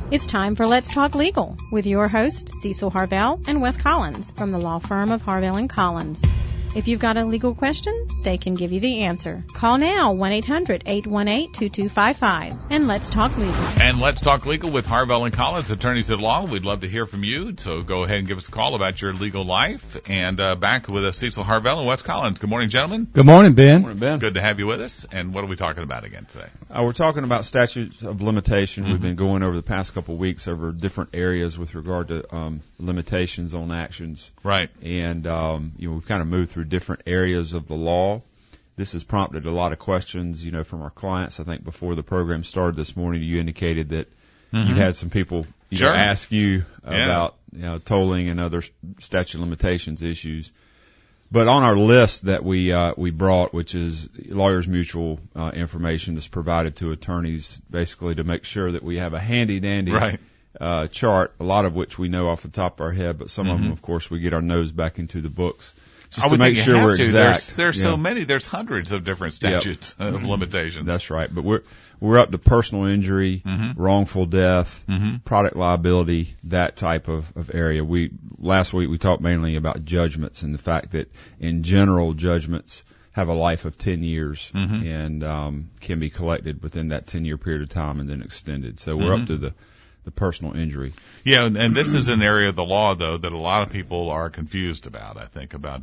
It's time for Let's Talk Legal with your hosts, Cecil Harvell and Wes Collins from the law firm of Harvell & Collins. If you've got a legal question, they can give you the answer. Call now, 1-800-818-2255, and Let's Talk Legal. And Let's Talk Legal with Harvell & Collins, attorneys at law. We'd love to hear from you, so go ahead and give us a call about your legal life. And back with Cecil Harvell and Wes Collins. Good morning, gentlemen. Good morning, Ben. Good morning, Ben. Good to have you with us. And what are we talking about again today? We're talking about statutes of limitation. We've been going over the past couple of weeks over different areas with regard to limitations on actions. Right. And we've kind of moved through different areas of the law. This has prompted a lot of questions, from our clients. I think before the program started this morning, you indicated that you had some people ask you about tolling and other statute of limitations issues. But on our list that we brought, which is lawyers' mutual information that's provided to attorneys, basically to make sure that we have a handy-dandy chart, a lot of which we know off the top of our head, but some of them, of course, we get our nose back into the books. Just to make sure we're exact. There's so many. There's hundreds of different statutes of limitations. That's right. But we're up to personal injury, wrongful death, product liability, that type of area. Last week we talked mainly about judgments and the fact that in general judgments have a life of 10 years and can be collected within that 10-year period of time and then extended. So we're up to the personal injury. Yeah, and this is an area of the law, though, that a lot of people are confused about, I think, about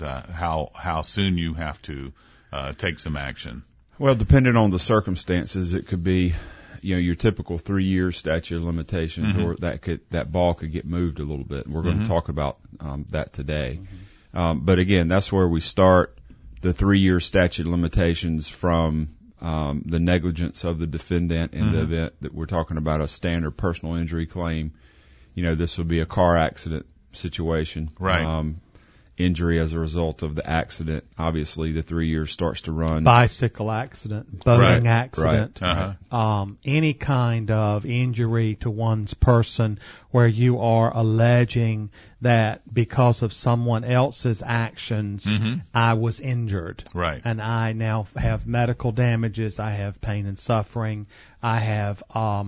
how soon you have to take some action. Well, depending on the circumstances, it could be, your typical 3-year statute of limitations, or that ball could get moved a little bit. And we're going to talk about that today. But again, that's where we start the 3-year statute of limitations from the negligence of the defendant in the event that we're talking about a standard personal injury claim. This would be a car accident situation. Right. Injury as a result of the accident. Obviously, the 3 years starts to run. Bicycle accident, boating accident, Right. Any kind of injury to one's person where you are alleging that because of someone else's actions, I was injured. Right. And I now have medical damages, I have pain and suffering, I have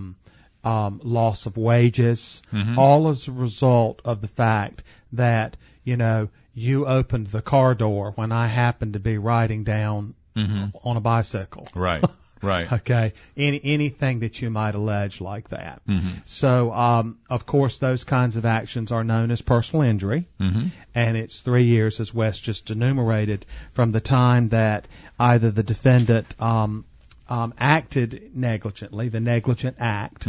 loss of wages, all as a result of the fact that, you opened the car door when I happened to be riding down on a bicycle. Right, right. Okay. Anything that you might allege like that. So, of course, those kinds of actions are known as personal injury. And it's 3 years, as Wes just enumerated, from the time that either the defendant acted negligently, the negligent act,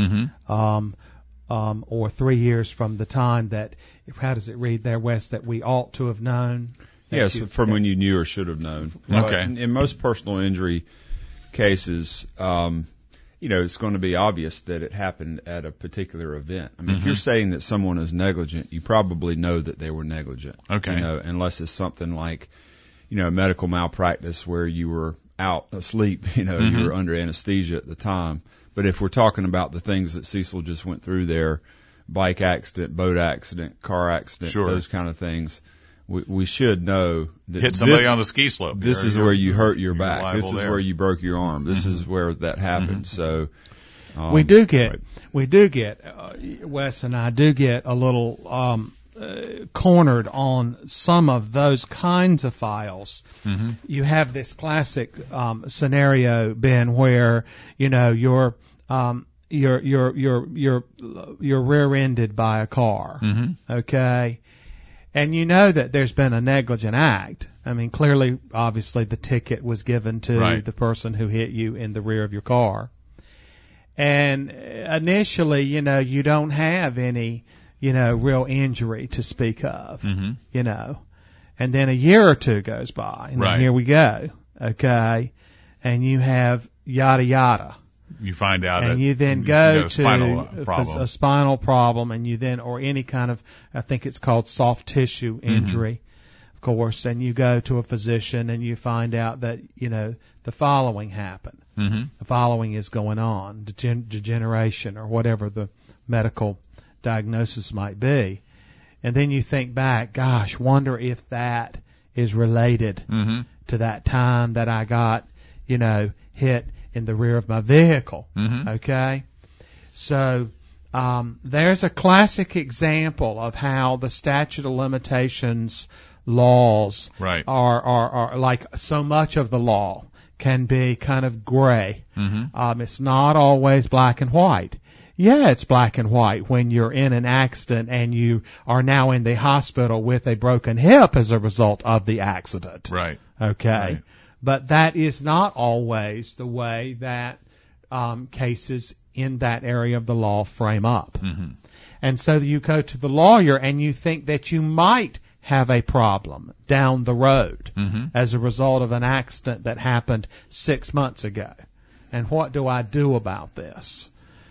or 3 years from the time that, how does it read there, Wes, that we ought to have known? Yes, from when you knew or should have known. Okay. In most personal injury cases, it's going to be obvious that it happened at a particular event. I mean, if you're saying that someone is negligent, you probably know that they were negligent. Okay. Unless it's something like, medical malpractice where you were out asleep, you were under anesthesia at the time. But if we're talking about the things that Cecil just went through there, bike accident, boat accident, car accident, those kind of things, we should know that hit somebody on a ski slope. This is where you hurt your back. This is where you broke your arm. This is where that happened. So we do get Wes and I do get a little cornered on some of those kinds of files. You have this classic scenario, Ben, where you're rear-ended by a car, okay, and you know that there's been a negligent act. I mean, clearly, obviously, the ticket was given to the person who hit you in the rear of your car, and initially, you don't have any real injury to speak of, and then a year or two goes by, and then here we go, okay, and you have yada yada. You find out and you then go to a spinal problem, and you then, or any kind of, I think it's called soft tissue injury, of course, and you go to a physician and you find out that, the following happened. The following is going on, degeneration or whatever the medical diagnosis might be. And then you think back, gosh, wonder if that is related to that time that I got, hit in the rear of my vehicle. Okay? So there's a classic example of how the statute of limitations laws are like so much of the law can be kind of gray. It's not always black and white. Yeah, it's black and white when you're in an accident and you are now in the hospital with a broken hip as a result of the accident. Right. Okay. Right. But that is not always the way that cases in that area of the law frame up. And so you go to the lawyer and you think that you might have a problem down the road as a result of an accident that happened 6 months ago. And what do I do about this?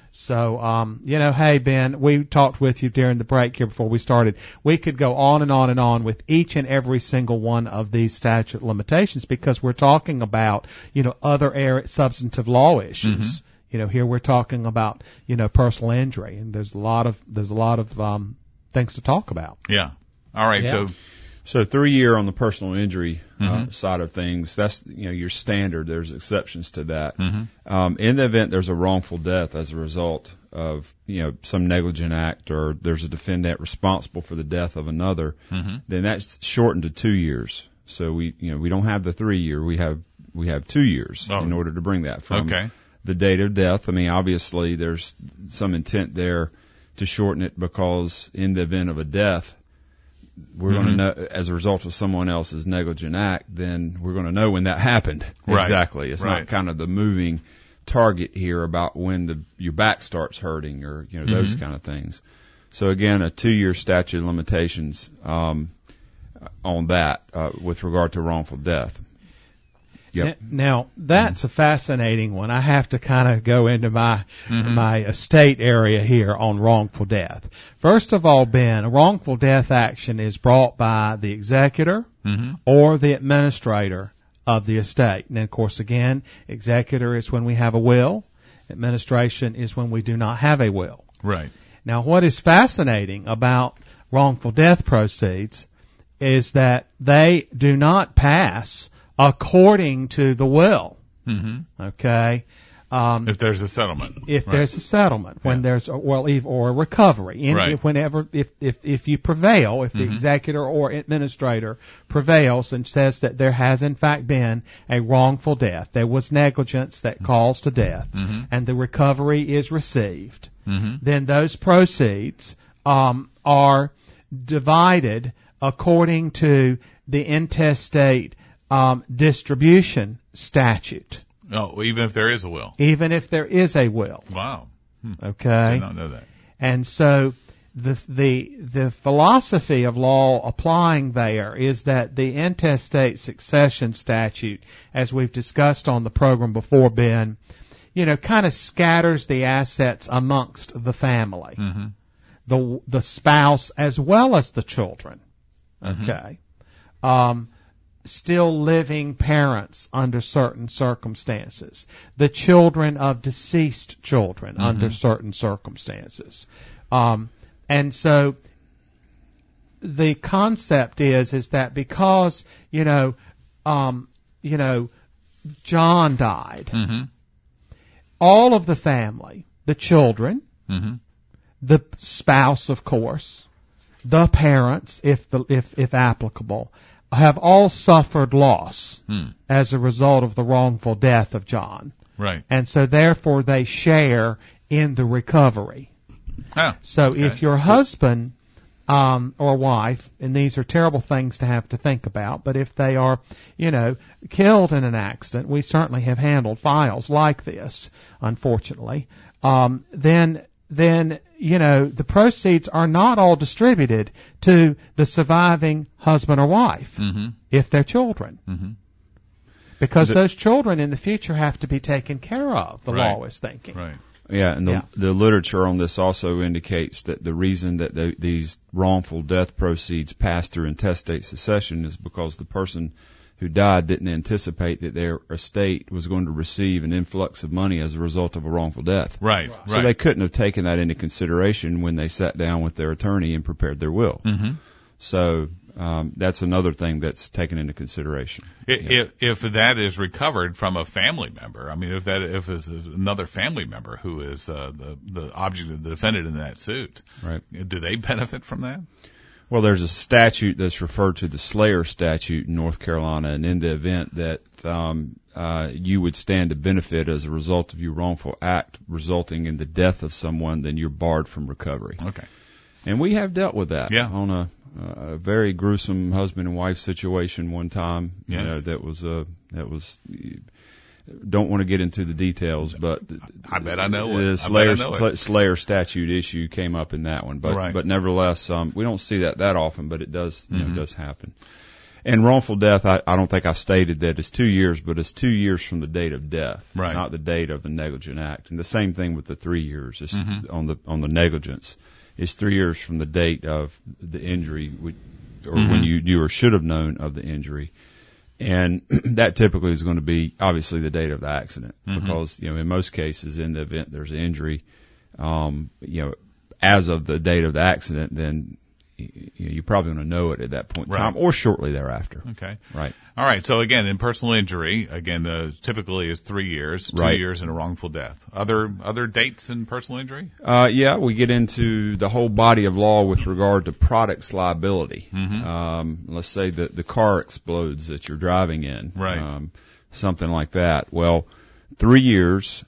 So, hey, Ben, we talked with you during the break here before we started. We could go on and on and on with each and every single one of these statute limitations because we're talking about, other substantive law issues. Here we're talking about, personal injury, and there's a lot of things to talk about. Yeah. All right. Yeah. So 3 year on the personal injury side of things, that's your standard. There's exceptions to that. In the event there's a wrongful death as a result of some negligent act, or there's a defendant responsible for the death of another, then that's shortened to 2 years. So we don't have the 3 year. We have 2 years in order to bring that from the date of death. I mean, obviously there's some intent there to shorten it because in the event of a death, we're going to know, as a result of someone else's negligent act, then we're going to know when that happened. Right. Exactly. It's not kind of the moving target here about when your back starts hurting or, those kind of things. So again, a 2 year statute of limitations, on that, with regard to wrongful death. Yep. Now, that's a fascinating one. I have to kind of go into my estate area here on wrongful death. First of all, Ben, a wrongful death action is brought by the executor or the administrator of the estate. And, of course, again, executor is when we have a will. Administration is when we do not have a will. Right. Now, what is fascinating about wrongful death proceeds is that they do not pass according to the will. Okay. If there's a settlement. If there's a settlement, when there's or a recovery. Whenever, if you prevail, if the executor or administrator prevails and says that there has in fact been a wrongful death, there was negligence that caused to death, and the recovery is received, then those proceeds, are divided according to the intestate distribution statute. Oh, even if there is a will. Even if there is a will. Wow. Okay. I did not know that. And so the philosophy of law applying there is that the intestate succession statute, as we've discussed on the program before, Ben, kind of scatters the assets amongst the family, the spouse as well as the children. Okay. Still living parents under certain circumstances, the children of deceased children under certain circumstances. And so the concept is that because, John died, all of the family, the children, the spouse, of course, the parents, if applicable, have all suffered loss as a result of the wrongful death of John. Right. And so therefore they share in the recovery. If your husband or wife, and these are terrible things to have to think about, but if they are, killed in an accident, we certainly have handled files like this, unfortunately, then the proceeds are not all distributed to the surviving husband or wife if they're children. Because those children in the future have to be taken care of, the law is thinking. Right. Yeah, and the literature on this also indicates that the reason that these wrongful death proceeds pass through intestate succession is because the person who died didn't anticipate that their estate was going to receive an influx of money as a result of a wrongful death. Right. So they couldn't have taken that into consideration when they sat down with their attorney and prepared their will. So that's another thing that's taken into consideration. If that is recovered from a family member, I mean, if it's another family member who is the object of the defendant in that suit, right? Do they benefit from that? Well, there's a statute that's referred to the Slayer statute in North Carolina, and in the event that you would stand to benefit as a result of your wrongful act resulting in the death of someone, then you're barred from recovery. Okay. And we have dealt with that on a very gruesome husband and wife situation one time. Yes. You know, that was don't want to get into the details, but I bet I know it. The Slayer statute issue came up in that one, but nevertheless, we don't see that often, but it does, does happen. And wrongful death, I don't think I stated that it's 2 years, but it's 2 years from the date of death, not the date of the negligent act. And the same thing with the 3 years it's on the negligence. It's 3 years from the date of the injury, or when you or should have known of the injury. And that typically is going to be obviously the date of the accident, because, in most cases, in the event there's an injury, as of the date of the accident, then you're probably going to know it at that point in time or shortly thereafter. Okay. Right. All right. So again, in personal injury, typically is 3 years, 2 years in a wrongful death. Other dates in personal injury? We get into the whole body of law with regard to products liability. Let's say that the car explodes that you're driving in. Right. Something like that. Well, 3 years,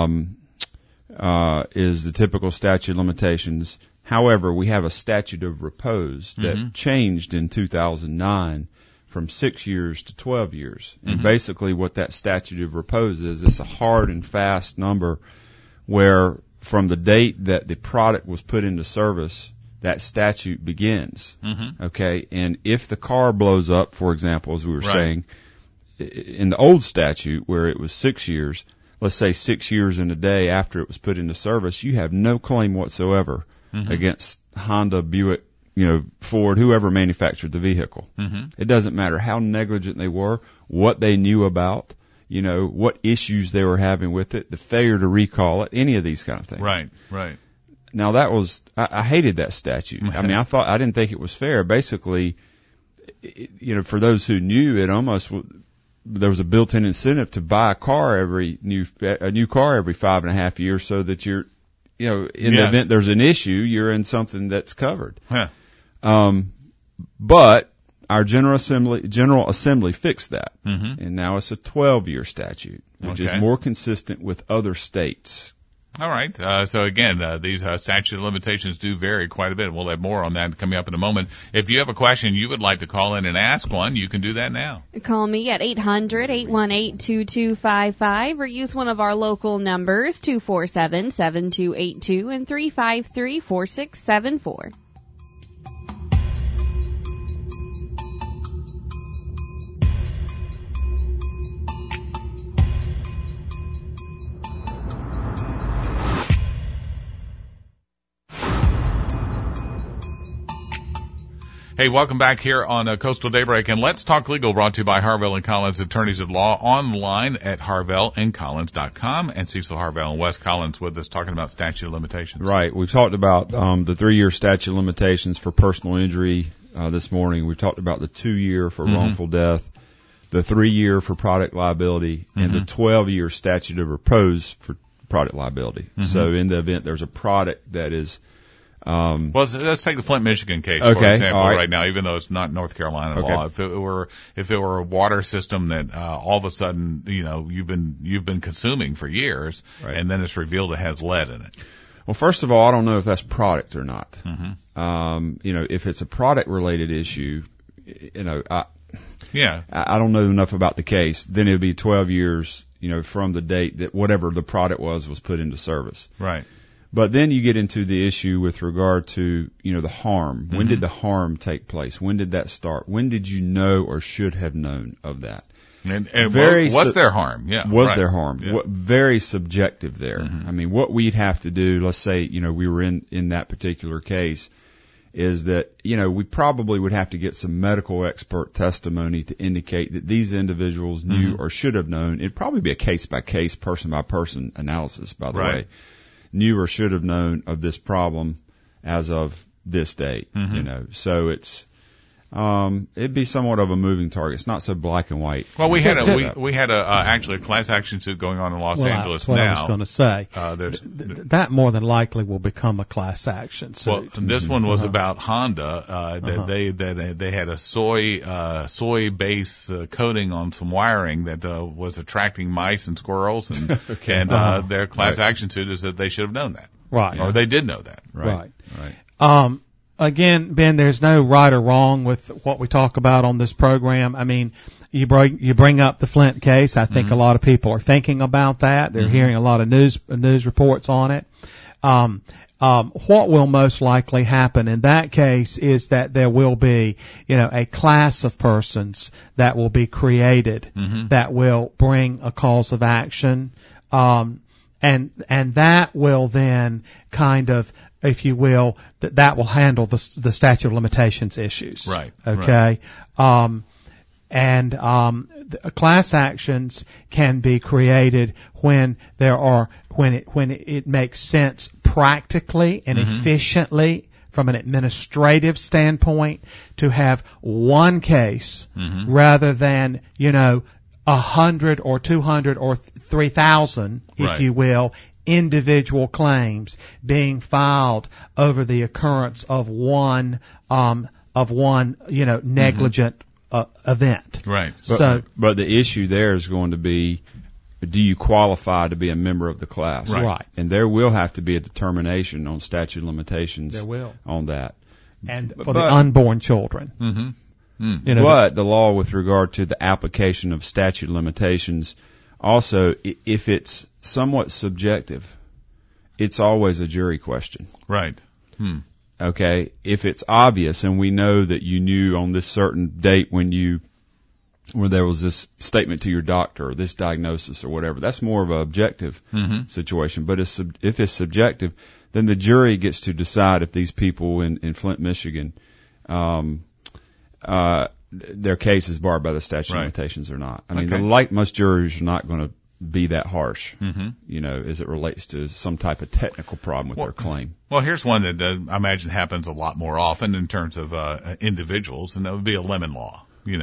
is the typical statute of limitations. However, we have a statute of repose that changed in 2009 from 6 years to 12 years. And basically what that statute of repose is, it's a hard and fast number where from the date that the product was put into service, that statute begins. Okay. And if the car blows up, for example, as we were saying, in the old statute where it was 6 years, let's say 6 years and a day after it was put into service, you have no claim whatsoever against Honda, Buick, Ford, whoever manufactured the vehicle. It doesn't matter how negligent they were, what they knew about, what issues they were having with it, the failure to recall it, any of these kind of things. Right. Now I hated that statute. I mean, I didn't think it was fair. Basically, for those who knew, there was a built-in incentive to buy a new car every 5.5 years so that you're, in the event there's an issue, you're in something that's covered. But our General Assembly fixed that. And now it's a 12-year statute, which is more consistent with other states. All right. So again, these statute of limitations do vary quite a bit. We'll have more on that coming up in a moment. If you have a question you would like to call in and ask one, you can do that now. Call me at 800-818-2255 or use one of our local numbers, 247-7282 and 353-4674. Hey, welcome back here on Coastal Daybreak, and Let's Talk Legal, brought to you by Harvell and Collins, attorneys at law, online at harvellandcollins.com, and Cecil Harvell and Wes Collins with us talking about statute of limitations. Right. We've talked about the 3-year statute of limitations for personal injury this morning. We've talked about the 2-year for wrongful death, the 3-year for product liability, and the 12-year statute of repose for product liability. So in the event there's a product that is well, let's take the Flint, Michigan case, for example, right now, even though it's not North Carolina law. If it were a water system that, all of a sudden, you've been consuming for years, and then it's revealed it has lead in it. Well, first of all, I don't know if that's product or not. If it's a product related issue, I don't know enough about the case, then it would be 12 years, from the date that whatever the product was put into service. Right. But then you get into the issue with regard to, the harm. When did the harm take place? When did that start? When did you know or should have known of that? And was there harm? Yeah. Was there harm? Yeah. Very subjective there. I mean, what we'd have to do, let's say, we were in that particular case, is that, we probably would have to get some medical expert testimony to indicate that these individuals knew or should have known. It'd probably be a case by case, person by person analysis, by the way. Knew or should have known of this problem as of this date, So it's, It'd be somewhat of a moving target. It's not so black and white. Well, we had actually a class action suit going on in Los Angeles now. I was going to say. That more than likely will become a class action suit. Well, this one was about Honda. They had a soy base coating on some wiring that was attracting mice and squirrels, and their class action suit is that they should have known that. Right. Or they did know that. Right. Again, Ben, there's no right or wrong with what we talk about on this program. I mean, you bring up the Flint case. I think a lot of people are thinking about that. They're hearing a lot of news reports on it. What will most likely happen in that case is that there will be, a class of persons that will be created that will bring a cause of action. And that will then kind of, if you will, that will handle the statute of limitations issues. Right. Okay. Right. Class actions can be created when it makes sense practically and efficiently from an administrative standpoint to have one case rather than, 100 or 200 or 3,000, if you will, individual claims being filed over the occurrence of one negligent event. Right. But the issue there is going to be, do you qualify to be a member of the class? Right. And there will have to be a determination on statute of limitations. There will. On that. And for the unborn children. But the law with regard to the application of statute of limitations, also, if it's somewhat subjective, it's always a jury question. Right. Okay. If it's obvious and we know that you knew on this certain date when there was this statement to your doctor or this diagnosis or whatever, that's more of an objective situation. But if it's subjective, then the jury gets to decide if these people in Flint, Michigan, their case is barred by the statute of limitations or not. I mean, most jurors are not going to be that harsh, as it relates to some type of technical problem with their claim. Well, here's one that I imagine happens a lot more often in terms of individuals, and that would be a lemon law. And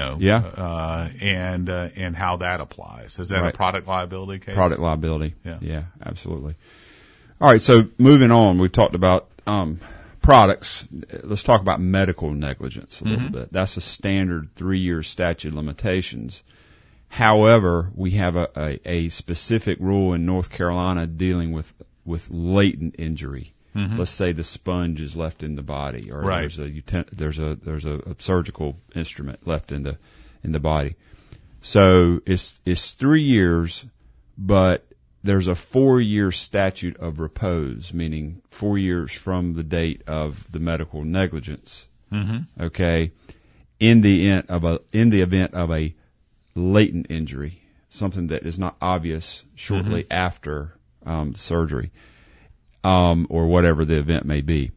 how that applies. Is that a product liability case? Product liability. Yeah, absolutely. All right, so moving on, we've talked about products. Let's talk about medical negligence a little bit. That's a standard 3-year statute of limitations. However, we have a specific rule in North Carolina dealing with latent injury. Let's say the sponge is left in the body, or there's a surgical instrument left in the body. So it's 3 years, but there's a 4-year statute of repose, meaning 4 years from the date of the medical negligence. Okay, in the event of a latent injury, something that is not obvious shortly after surgery. Or whatever the event may be.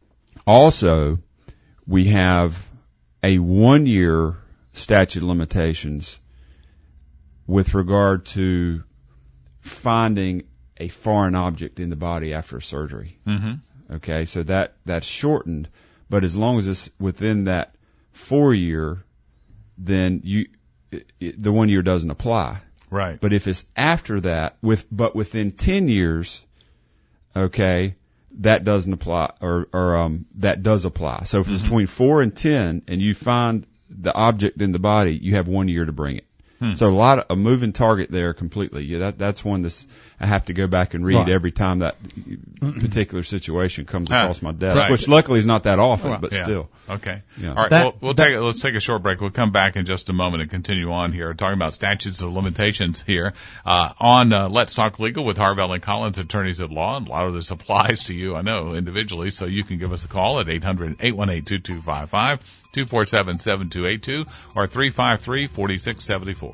Also, we have a 1-year statute of limitations with regard to finding a foreign object in the body after surgery. Okay, so that's shortened, but as long as it's within that 4-year, then the 1 year doesn't apply. Right. But if it's after that, but within 10 years, okay, that doesn't apply, or that does apply. So if it's between 4 and 10, and you find the object in the body, you have 1 year to bring it. So a moving target there completely. Yeah, that's one I have to go back and read every time that particular situation comes across my desk, which luckily is not that often, but still. Okay. Yeah. All right. Let's take a short break. We'll come back in just a moment and continue on here, talking about statutes of limitations here, on Let's Talk Legal with Harvell and Collins, attorneys at law. And a lot of this applies to you, I know, individually. So you can give us a call at 800-818-2255, 247-7282, or 353-4674.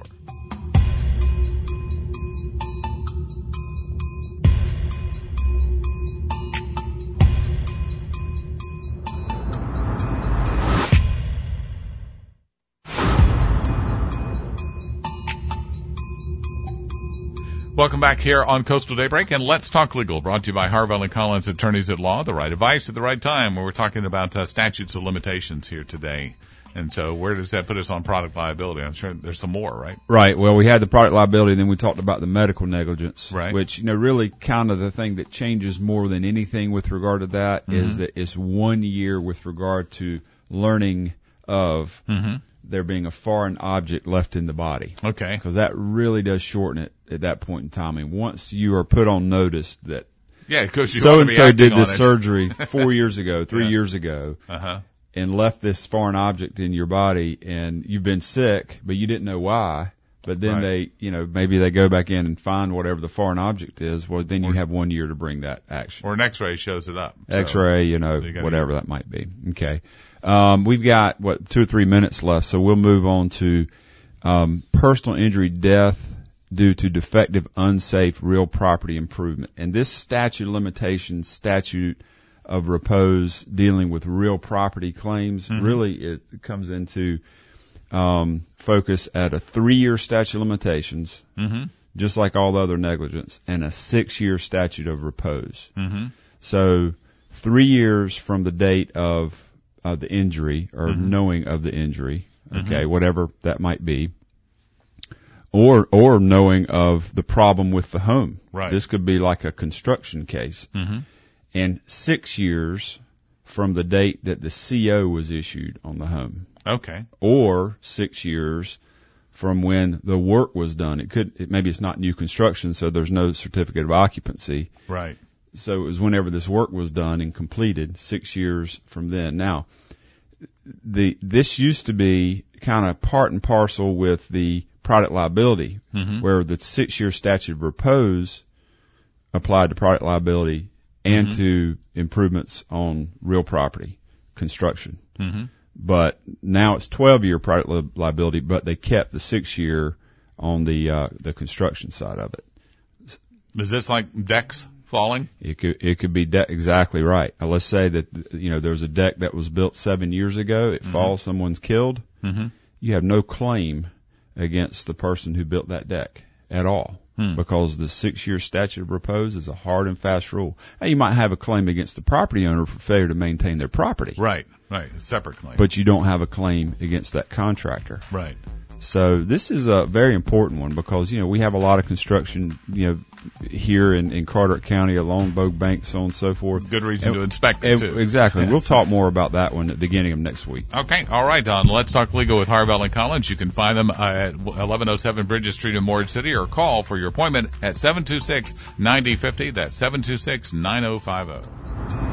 Welcome back here on Coastal Daybreak, and Let's Talk Legal, brought to you by Harvell and Collins, attorneys at law. The right advice at the right time, where we're talking about statutes of limitations here today. And so where does that put us on product liability? I'm sure there's some more, right? Right. Well, we had the product liability, and then we talked about the medical negligence, right? Which, really kind of the thing that changes more than anything with regard to that is that it's 1 year with regard to learning of there being a foreign object left in the body. Okay. Because that really does shorten it at that point in time. And once you are put on notice that so-and-so did this surgery 4 years ago, 3 years ago, and left this foreign object in your body, and you've been sick, but you didn't know why. But then they, maybe they go back in and find whatever the foreign object is. Well, then you have 1 year to bring that action. Or an X-ray shows it up. X-ray, whatever that might be. Okay. We've got 2 or 3 minutes left, so we'll move on to personal injury death due to defective, unsafe, real property improvement. And this statute of limitations, statute of repose dealing with real property claims, really it comes into focus at a 3-year statute of limitations, just like all the other negligence, and a 6-year statute of repose. So 3 years from the date of the injury or knowing of the injury, whatever that might be, or knowing of the problem with the home. Right. This could be like a construction case. And 6 years from the date that the CO was issued on the home. Okay. Or 6 years from when the work was done. Maybe it's not new construction, so there's no certificate of occupancy. Right. So it was whenever this work was done and completed, 6 years from then. Now, this used to be kind of part and parcel with the product liability, where the 6-year statute of repose applied to product liability and to improvements on real property, construction. But now it's 12-year product liability, but they kept the 6-year on the construction side of it. Is this like decks falling? It could be exactly right. Now, let's say that there's a deck that was built 7 years ago. It falls, someone's killed. You have no claim against the person who built that deck at all. Because the 6-year statute of repose is a hard and fast rule. Now, you might have a claim against the property owner for failure to maintain their property. Right. A separate claim. But you don't have a claim against that contractor. Right. So this is a very important one because, we have a lot of construction, here in Carteret County along Bogue Bank, so on and so forth. Good reason to inspect it, too. Exactly. Yes. We'll talk more about that one at the beginning of next week. Okay. All right, Don. Let's Talk Legal with Harvell and Collins. You can find them at 1107 Bridges Street in Morgan City, or call for your appointment at 726-9050. That's 726-9050.